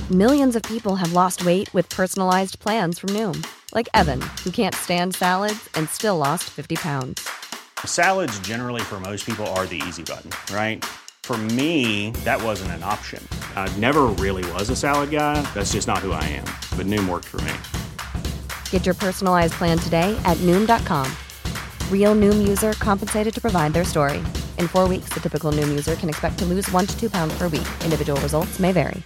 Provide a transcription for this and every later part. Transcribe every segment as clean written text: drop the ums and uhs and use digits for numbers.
Millions of people have lost weight with personalized plans from Noom. Like Evan, who can't stand salads and still lost 50 pounds. Salads generally for most people are the easy button, right? For me, that wasn't an option. I never really was a salad guy. That's just not who I am. But Noom worked for me. Get your personalized plan today at Noom.com. Real Noom user compensated to provide their story. In 4 weeks, the typical Noom user can expect to lose 1 to 2 pounds per week. Individual results may vary.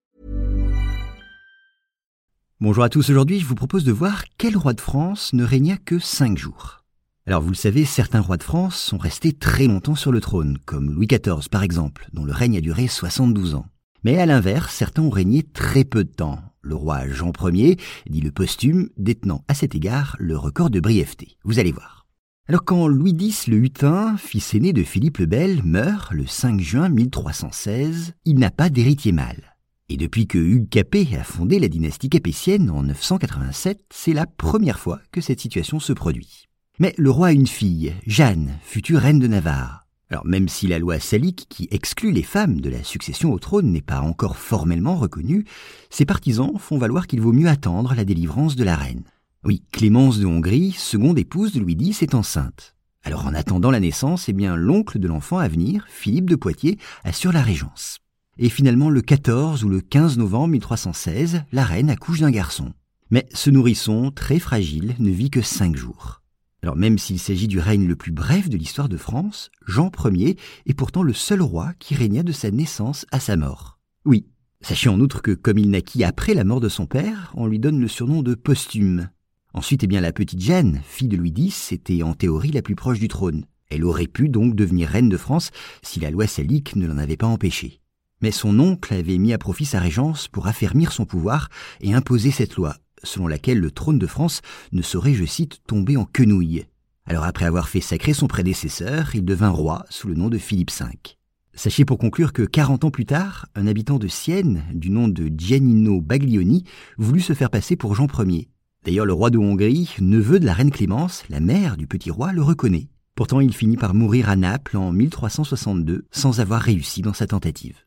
Bonjour à tous, aujourd'hui je vous propose de voir quel roi de France ne régna que 5 jours. Alors vous le savez, certains rois de France sont restés très longtemps sur le trône, comme Louis XIV par exemple, dont le règne a duré 72 ans. Mais à l'inverse, certains ont régné très peu de temps. Le roi Jean Ier, dit le posthume, détenant à cet égard le record de brièveté. Vous allez voir. Alors quand Louis X le Hutin, fils aîné de Philippe le Bel, meurt le 5 juin 1316, il n'a pas d'héritier mâle. Et depuis que Hugues Capet a fondé la dynastie capétienne en 987, c'est la première fois que cette situation se produit. Mais le roi a une fille, Jeanne, future reine de Navarre. Alors même si la loi salique qui exclut les femmes de la succession au trône n'est pas encore formellement reconnue, ses partisans font valoir qu'il vaut mieux attendre la délivrance de la reine. Oui, Clémence de Hongrie, seconde épouse de Louis X, est enceinte. Alors en attendant la naissance, l'oncle de l'enfant à venir, Philippe de Poitiers, assure la régence. Et finalement, le 14 ou le 15 novembre 1316, la reine accouche d'un garçon. Mais ce nourrisson, très fragile, ne vit que 5 jours. Alors même s'il s'agit du règne le plus bref de l'histoire de France, Jean Ier est pourtant le seul roi qui régna de sa naissance à sa mort. Oui, sachez en outre que comme il naquit après la mort de son père, on lui donne le surnom de posthume. Ensuite, la petite Jeanne, fille de Louis X, était en théorie la plus proche du trône. Elle aurait pu donc devenir reine de France si la loi salique ne l'en avait pas empêchée. Mais son oncle avait mis à profit sa régence pour affermir son pouvoir et imposer cette loi, selon laquelle le trône de France ne saurait, je cite, tomber en quenouille. Alors après avoir fait sacrer son prédécesseur, il devint roi sous le nom de Philippe V. Sachez pour conclure que 40 ans plus tard, un habitant de Sienne, du nom de Giannino Baglioni, voulut se faire passer pour Jean Ier. D'ailleurs, le roi de Hongrie, neveu de la reine Clémence, la mère du petit roi, le reconnaît. Pourtant, il finit par mourir à Naples en 1362, sans avoir réussi dans sa tentative.